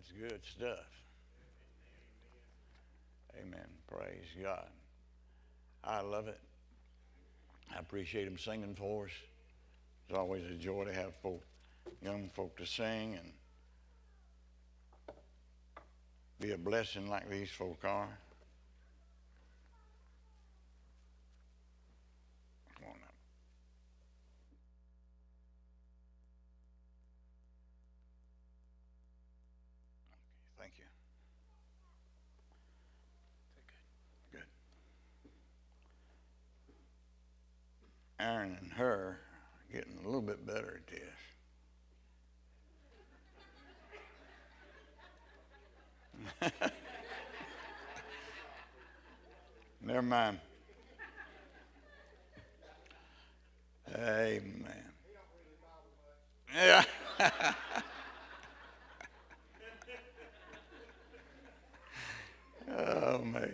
That's good stuff. Amen. Praise God. I love it. I appreciate him singing for us. It's always a joy to have young folk to sing and be a blessing like these folk are. Come on up. Okay, thank you. Good. Aaron and her are getting a little bit better at this. Never mind. Amen. Yeah. Oh, man.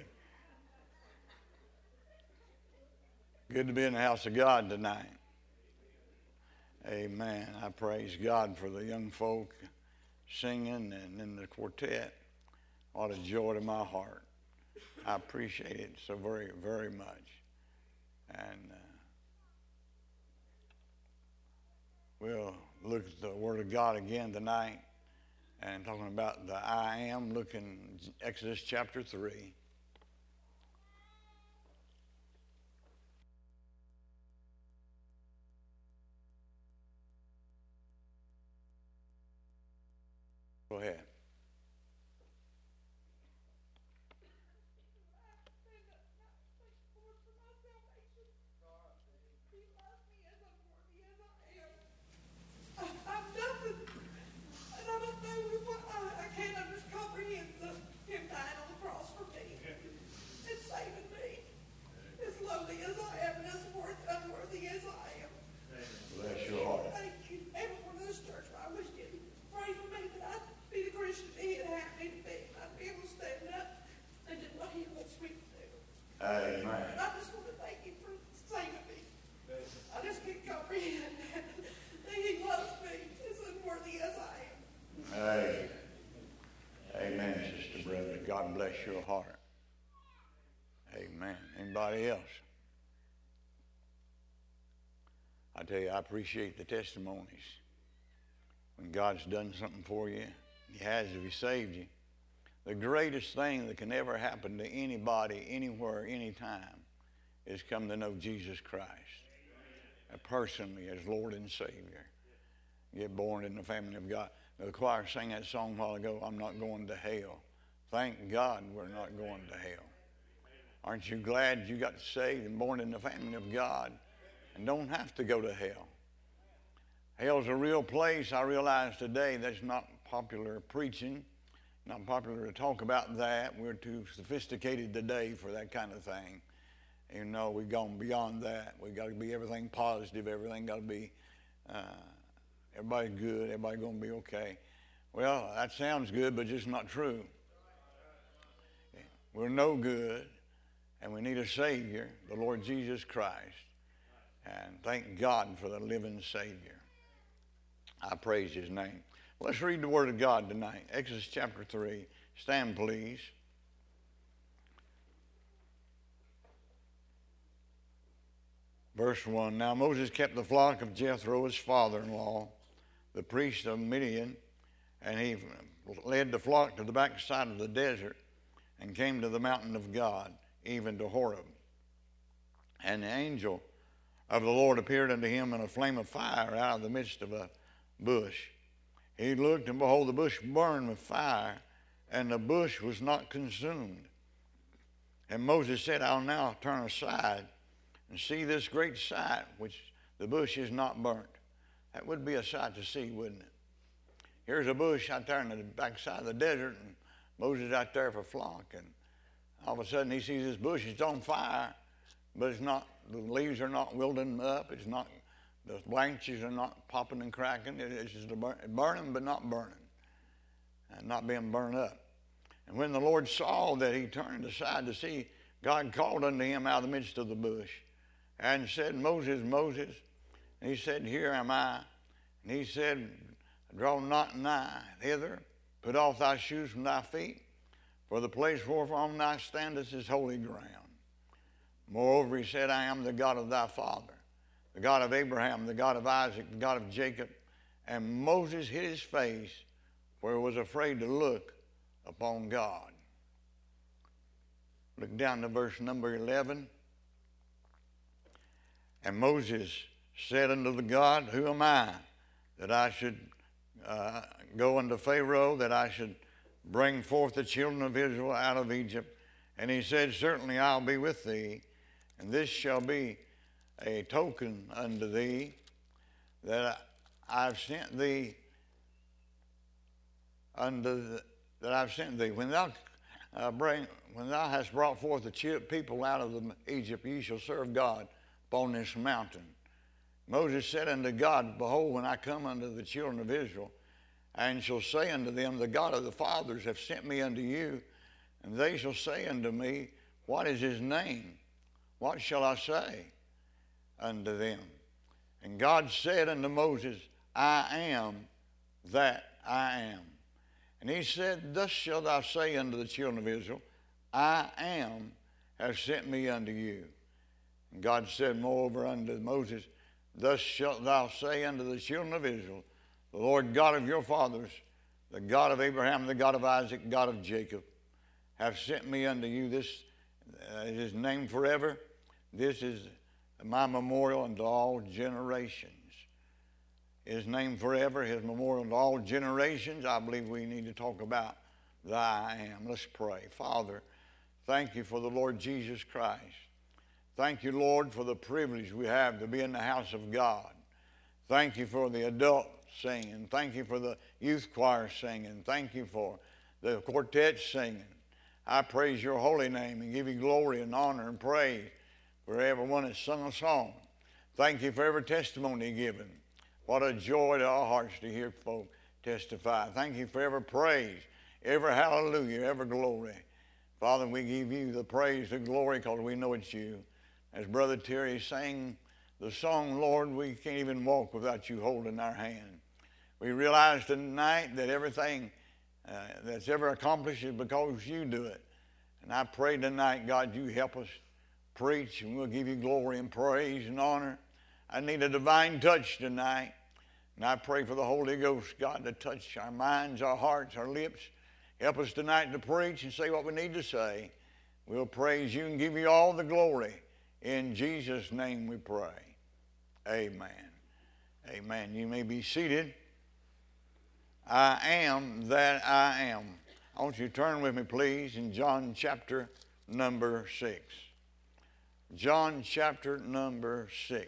Good to be in the house of God tonight. Amen. I praise God for the young folk singing and in the quartet. What a joy to my heart. I appreciate it so very, very much. And we'll look at the Word of God again tonight and talking about the I am, looking Exodus chapter 3. Go ahead. God bless your heart. Amen. Anybody else? I tell you, I appreciate the testimonies. When God's done something for you, He has if He saved you. The greatest thing that can ever happen to anybody, anywhere, anytime, is come to know Jesus Christ personally as Lord and Savior. Get born in the family of God. The choir sang that song a while ago, I'm not going to hell. Thank God we're not going to hell. Aren't you glad you got saved and born in the family of God and don't have to go to hell? Hell's a real place. I realize today that's not popular preaching, not popular to talk about that. We're too sophisticated today for that kind of thing. You know, we've gone beyond that. We've got to be everything positive. Everything got to be, everybody good. Everybody going to be okay. Well, that sounds good, but just not true. We're no good, and we need a Savior, the Lord Jesus Christ. And thank God for the living Savior. I praise His name. Let's read the Word of God tonight. Exodus chapter 3. Stand, please. Verse 1. Now Moses kept the flock of Jethro, his father-in-law, the priest of Midian, and he led the flock to the backside of the desert and came to the mountain of God, even to Horeb. And the angel of the Lord appeared unto him in a flame of fire out of the midst of a bush. He looked, and behold, the bush burned with fire, and the bush was not consumed. And Moses said, I'll now turn aside and see this great sight, which the bush is not burnt. That would be a sight to see, wouldn't it? Here's a bush out there in the backside of the desert, and Moses out there for flock, and all of a sudden he sees this bush. It's on fire, but it's not. The leaves are not wilting up. It's not. The branches are not popping and cracking. It's just burning, but not burning, and not being burned up. And when the Lord saw that, he turned aside to see. God called unto him out of the midst of the bush, and said, Moses, Moses. And he said, Here am I. And he said, Draw not nigh hither, Put off thy shoes from thy feet, for the place whereon thou standest is holy ground. Moreover, he said, I am the God of thy father, the God of Abraham, the God of Isaac, the God of Jacob. And Moses hid his face, for he was afraid to look upon God. Look down to verse number 11. And Moses said unto the God, who am I, that I should go unto Pharaoh, that I should bring forth the children of Israel out of Egypt? And he said, certainly I'll be with thee, and this shall be a token unto thee, that I've sent thee When thou hast brought forth the people out of Egypt, ye shall serve God upon this mountain. Moses said unto God, behold, when I come unto the children of Israel, and shall say unto them, the God of the fathers hath sent me unto you, and they shall say unto me, what is his name? What shall I say unto them? And God said unto Moses, I am that I am. And he said, thus shalt thou say unto the children of Israel, I am has sent me unto you. And God said moreover unto Moses, thus shalt thou say unto the children of Israel, the Lord God of your fathers, the God of Abraham, the God of Isaac, God of Jacob, have sent me unto you. This is his name forever. This is my memorial unto all generations. His name forever, his memorial unto all generations. I believe we need to talk about the I am. Let's pray. Father, thank you for the Lord Jesus Christ. Thank you, Lord, for the privilege we have to be in the house of God. Thank you for the adult singing. Thank you for the youth choir singing. Thank you for the quartet singing. I praise your holy name and give you glory and honor and praise for everyone that's sung a song. Thank you for every testimony given. What a joy to our hearts to hear folk testify. Thank you for every praise, every hallelujah, every glory. Father, we give you the praise, the glory, because we know it's you. As Brother Terry sang the song, Lord, we can't even walk without you holding our hand. We realize tonight that everything that's ever accomplished is because you do it. And I pray tonight, God, you help us preach, and we'll give you glory and praise and honor. I need a divine touch tonight. And I pray for the Holy Ghost, God, to touch our minds, our hearts, our lips. Help us tonight to preach and say what we need to say. We'll praise you and give you all the glory. In Jesus' name we pray. Amen. Amen. You may be seated. I am that I am. I want you to turn with me, please, in John chapter number 6. John chapter number 6.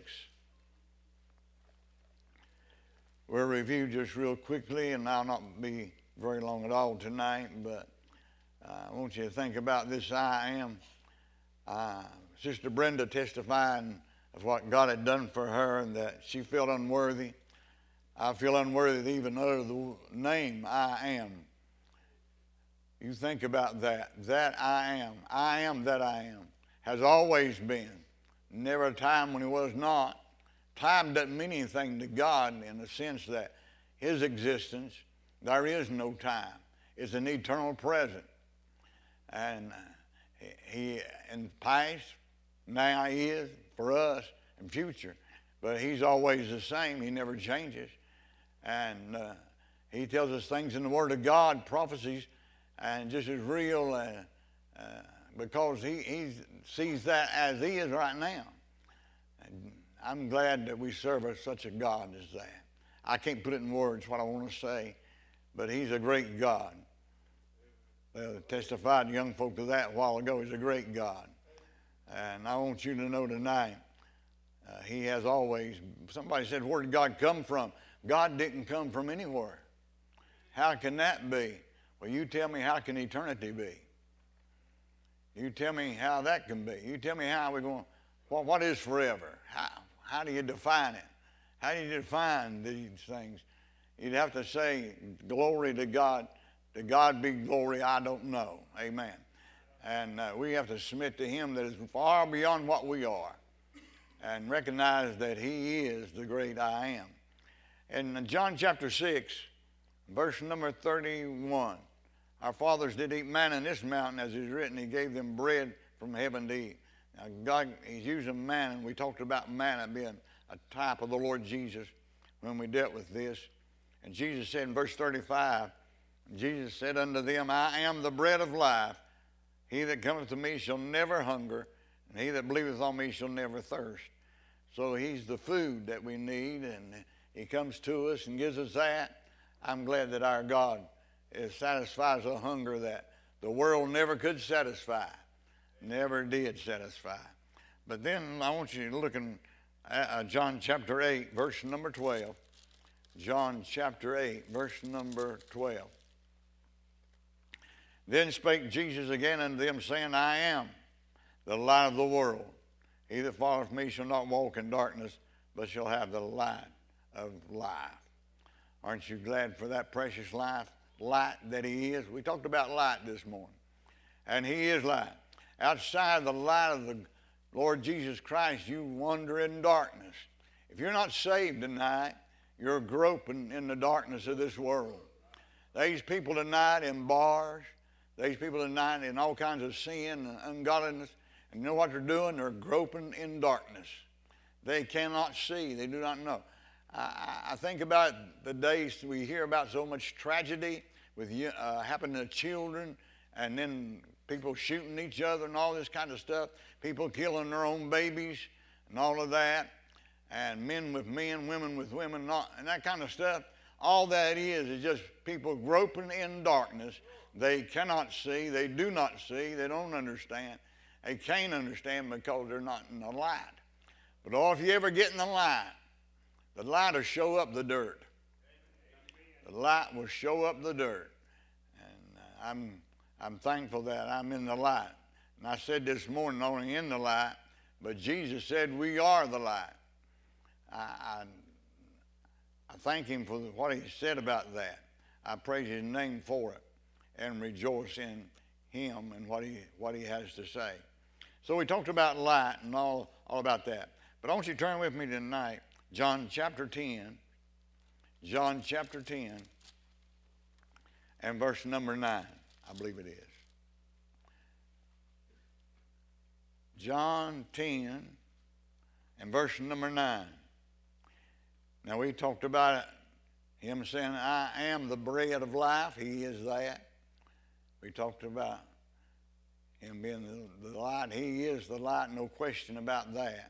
We'll review just real quickly, and I'll not be very long at all tonight, but I want you to think about this I am. Sister Brenda testifying of what God had done for her and that she felt unworthy. I feel unworthy to even utter the name I am. You think about that. That I am that I am, has always been. Never a time when he was not. Time doesn't mean anything to God in the sense that his existence, there is no time. It's an eternal present. And he, in the past, now he is for us, and future. But he's always the same. He never changes. And he tells us things in the Word of God, prophecies, and just as real because he sees that as he is right now. And I'm glad that we serve such a God as that. I can't put it in words what I want to say, but he's a great God. Testified young folk to that a while ago. He's a great God. And I want you to know tonight, he has always, somebody said, where did God come from? God didn't come from anywhere. How can that be? Well, you tell me, how can eternity be? You tell me how that can be. You tell me how we're going, what is forever? How do you define it? How do you define these things? You'd have to say, glory to God. To God be glory, I don't know. Amen. And we have to submit to him that is far beyond what we are and recognize that he is the great I am. In John chapter 6, Verse number 31. Our fathers did eat manna in this mountain, as is written, he gave them bread from heaven to eat. Now, God, he's using manna, and we talked about manna being a type of the Lord Jesus when we dealt with this. And Jesus said in verse 35, Jesus said unto them, I am the bread of life. He that cometh to me shall never hunger, and he that believeth on me shall never thirst. So he's the food that we need, and he comes to us and gives us that. I'm glad that our God satisfies a hunger that the world never could satisfy, never did satisfy. But then I want you to look in John chapter 8, verse number 12. John chapter 8, verse number 12. Then spake Jesus again unto them, saying, I am the light of the world. He that followeth me shall not walk in darkness, but shall have the light of life. Aren't you glad for that precious light that he is? We talked about light this morning, and he is light. Outside the light of the Lord Jesus Christ, you wander in darkness. If you're not saved tonight, you're groping in the darkness of this world. These people tonight in bars, these people tonight in all kinds of sin and ungodliness, and you know what they're doing? They're groping in darkness. They cannot see. They do not know. I think about the days we hear about so much tragedy with happening to children, and then people shooting each other and all this kind of stuff, people killing their own babies and all of that, and men with men, women with women, and that kind of stuff. All that is just people groping in darkness. They cannot see. They do not see. They don't understand. They can't understand because they're not in the light. But if you ever get in the light will show up the dirt. The light will show up the dirt. And I'm thankful that I'm in the light. And I said this morning, only in the light, but Jesus said we are the light. I thank him for what he said about that. I praise his name for it and rejoice in him and what he has to say. So we talked about light and all about that. But I want you to turn with me tonight, John chapter 10. John chapter 10 and verse number 9, I believe it is. John 10 and verse number 9. Now we talked about it, him saying, I am the bread of life. He is that. We talked about him being the light. He is the light, no question about that.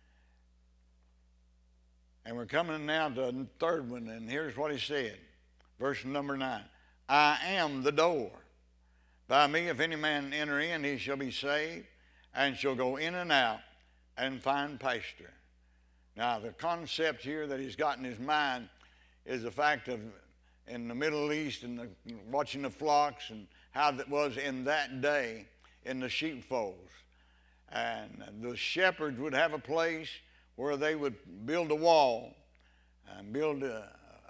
And we're coming now to the third one, and here's what he said. Verse number 9. I am the door. By me, if any man enter in, he shall be saved, and shall go in and out and find pasture. Now, the concept here that he's got in his mind is the fact of in the Middle East and watching the flocks and how that was in that day in the sheepfolds. And the shepherds would have a place where they would build a wall and build a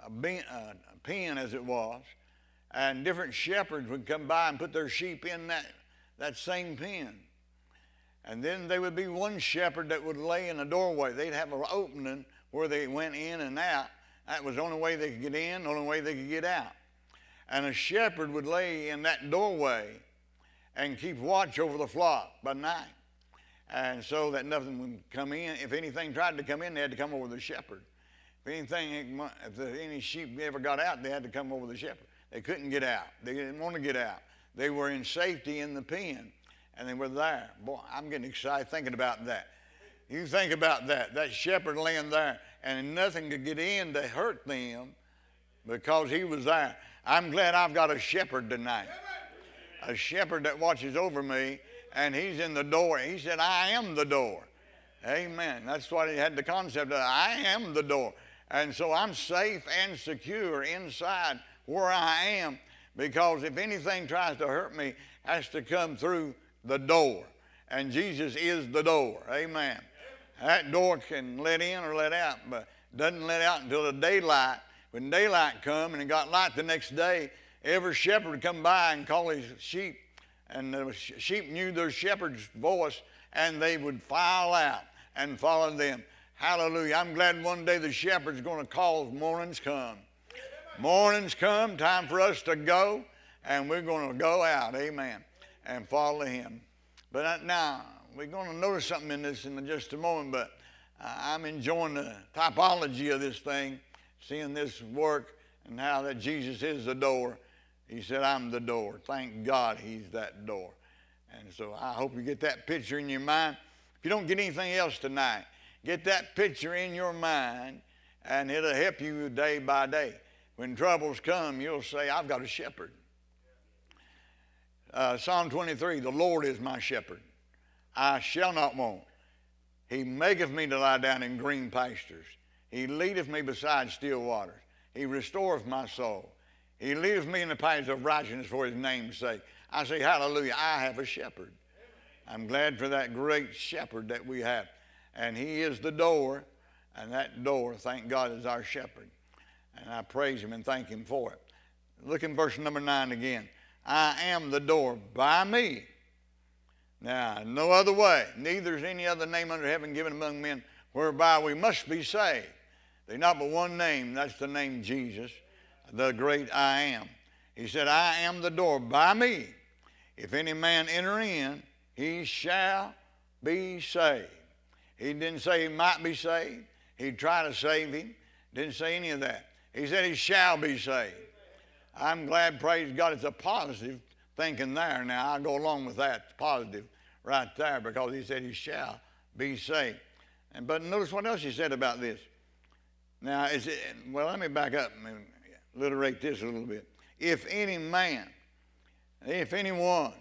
pen, as it was, and different shepherds would come by and put their sheep in that same pen. And then there would be one shepherd that would lay in a doorway. They'd have an opening where they went in and out. That was the only way they could get in, the only way they could get out. And a shepherd would lay in that doorway and keep watch over the flock by night. And so that nothing would come in. If anything tried to come in, they had to come over the shepherd. If any sheep ever got out, they had to come over the shepherd. They couldn't get out. They didn't want to get out. They were in safety in the pen, and they were there. Boy, I'm getting excited thinking about that. You think about that shepherd laying there, and nothing could get in to hurt them because he was there. I'm glad I've got a shepherd tonight, a shepherd that watches over me, and he's in the door. He said, I am the door. Amen. That's what he had the concept of. I am the door. And so I'm safe and secure inside where I am, because if anything tries to hurt me, it has to come through the door. And Jesus is the door. Amen. That door can let in or let out, but doesn't let out until the daylight. When daylight come and it got light the next day, every shepherd would come by and call his sheep, and the sheep knew their shepherd's voice, and they would file out and follow them. Hallelujah. I'm glad one day the shepherd's going to call as mornings come. Morning's come, time for us to go, and we're going to go out, amen, and follow him. But now, we're going to notice something in this in just a moment, but I'm enjoying the typology of this thing, seeing this work and how that Jesus is the door. He said, I'm the door. Thank God he's that door. And so I hope you get that picture in your mind. If you don't get anything else tonight, get that picture in your mind, and it'll help you day by day. When troubles come, you'll say, I've got a shepherd. Psalm 23, the Lord is my shepherd. I shall not want. He maketh me to lie down in green pastures. He leadeth me beside still waters. He restoreth my soul. He leadeth me in the paths of righteousness for his name's sake. I say, hallelujah, I have a shepherd. I'm glad for that great shepherd that we have. And he is the door, and that door, thank God, is our shepherd. And I praise him and thank him for it. Look in verse number 9 again. I am the door. By me. Now, no other way. Neither is any other name under heaven given among men whereby we must be saved. There's not but one name. That's the name Jesus, the great I am. He said, I am the door. By me, if any man enter in, he shall be saved. He didn't say he might be saved. He'd try to save him. Didn't say any of that. He said he shall be saved. I'm glad, praise God, it's a positive thinking there. Now, I'll go along with that. It's positive right there because he said he shall be saved. But notice what else he said about this. Now, well, let me back up and alliterate this a little bit. If any man, if anyone,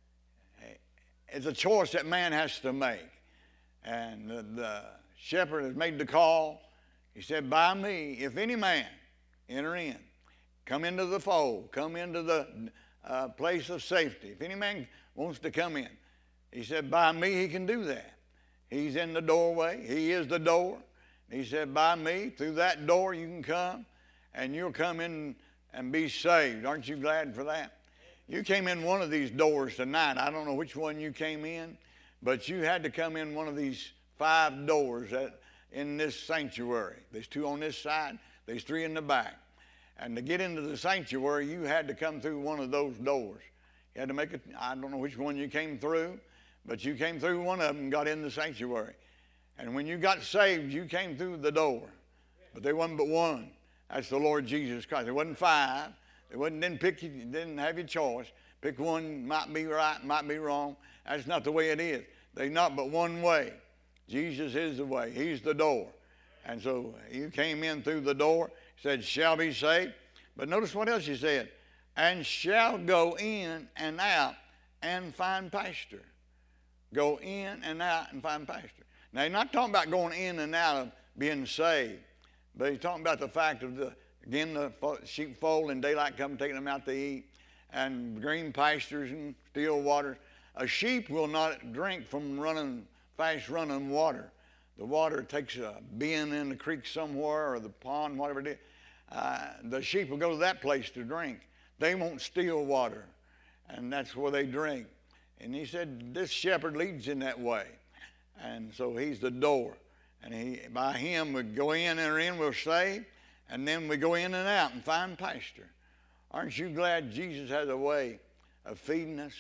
it's a choice that man has to make. And the shepherd has made the call. He said, by me, if any man enter in, come into the fold, come into the place of safety. If any man wants to come in, he said, by me he can do that. He's in the doorway. He is the door. He said, by me, through that door you can come, and you'll come in and be saved. Aren't you glad for that? You came in one of these doors tonight. I don't know which one you came in, but you had to come in one of these 5 doors in this sanctuary. There's 2 on this side. There's 3 in the back. And to get into the sanctuary, you had to come through one of those doors. You had to make it, I don't know which one you came through, but you came through one of them and got in the sanctuary. And when you got saved, you came through the door. But there wasn't but one. That's the Lord Jesus Christ. There wasn't 5. Didn't have your choice. Pick one, might be right, might be wrong. That's not the way it is. There's not but one way. Jesus is the way. He's the door. And so you came in through the door. He said, shall be saved. But notice what else he said. And shall go in and out and find pasture. Go in and out and find pasture. Now, he's not talking about going in and out of being saved. But he's talking about the fact of, the sheepfold and daylight come taking them out to eat. And green pastures and still waters. A sheep will not drink from fast running water. The water takes a bend in the creek somewhere or the pond, whatever it is. The sheep will go to that place to drink. They won't still water, and that's where they drink. And he said, this shepherd leads in that way. And so he's the door. And by him we go in and enter in, we're saved, and then we go in and out and find pasture. Aren't you glad Jesus has a way of feeding us?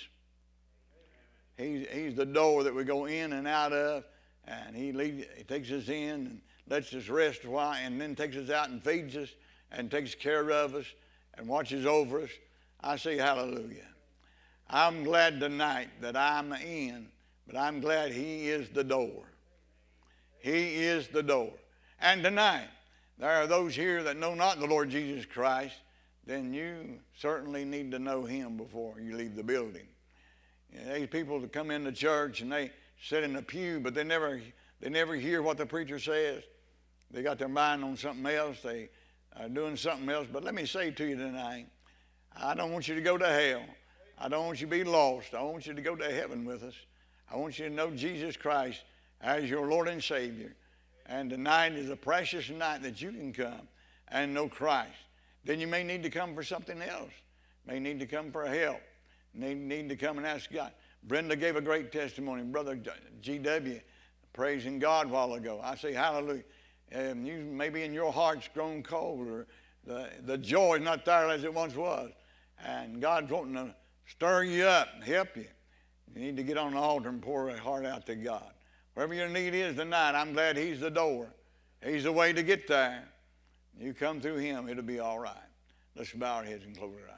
He's the door that we go in and out of, and he takes us in and lets us rest a while, and then takes us out and feeds us and takes care of us and watches over us. I say hallelujah. I'm glad tonight that I'm in, but I'm glad he is the door. He is the door. And tonight, there are those here that know not the Lord Jesus Christ. Then you certainly need to know him before you leave the building. There's people that come into church and they sit in the pew, but they never hear what the preacher says. They got their mind on something else. They are doing something else. But let me say to you tonight, I don't want you to go to hell. I don't want you to be lost. I want you to go to heaven with us. I want you to know Jesus Christ as your Lord and Savior. And tonight is a precious night that you can come and know Christ. Then you may need to come for something else. May need to come for help. Need to come and ask God. Brenda gave a great testimony. Brother G.W. praising God a while ago. I say hallelujah. You maybe in your heart's grown cold, or The joy is not there as it once was. And God's wanting to stir you up and help you. You need to get on the altar and pour your heart out to God. Wherever your need is tonight, I'm glad He's the door. He's the way to get there. You come through Him, it'll be all right. Let's bow our heads and close our eyes.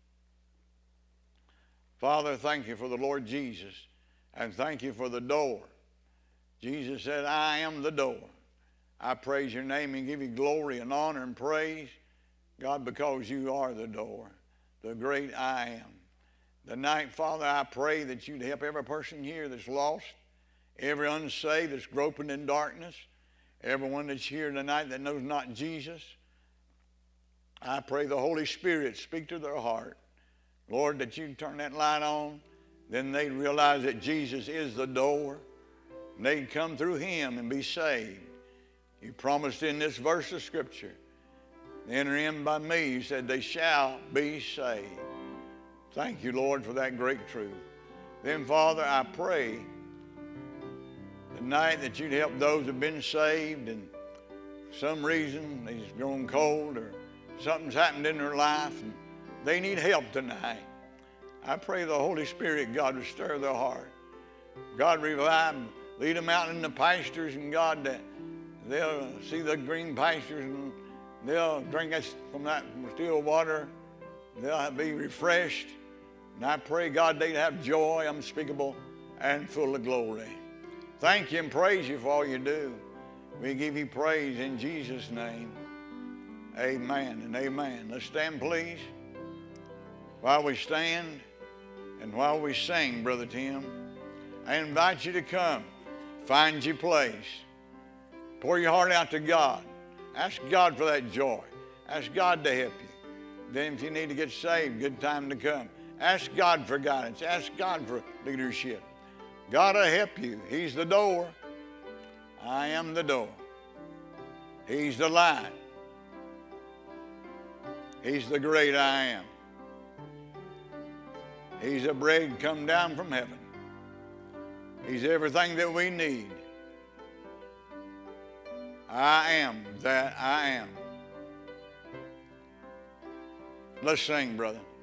Father, thank you for the Lord Jesus, and thank you for the door. Jesus said, I am the door. I praise your name and give you glory and honor and praise, God, because you are the door, the great I am. Tonight, Father, I pray that you'd help every person here that's lost, every unsaved that's groping in darkness, everyone that's here tonight that knows not Jesus. I pray the Holy Spirit speak to their heart. Lord, that you'd turn that light on, then they'd realize that Jesus is the door, and they'd come through Him and be saved. You promised in this verse of Scripture, enter in by me, you said they shall be saved. Thank you, Lord, for that great truth. Then, Father, I pray tonight that you'd help those who have been saved and some reason they've grown cold or something's happened in their life and they need help tonight. I pray the Holy Spirit, God, will stir their heart. God, revive them, lead them out in the pastures, and God, that they'll see the green pastures and they'll drink from that still water. They'll be refreshed. And I pray, God, they'd have joy unspeakable and full of glory. Thank you and praise you for all you do. We give you praise in Jesus' name. Amen and amen. Let's stand, please. While we stand and while we sing, Brother Tim, I invite you to come. Find your place. Pour your heart out to God. Ask God for that joy. Ask God to help you. Then if you need to get saved, good time to come. Ask God for guidance. Ask God for leadership. God will help you. He's the door. I am the door. He's the light. He's the great I am. He's the bread come down from heaven. He's everything that we need. I am that I am. Let's sing, brother.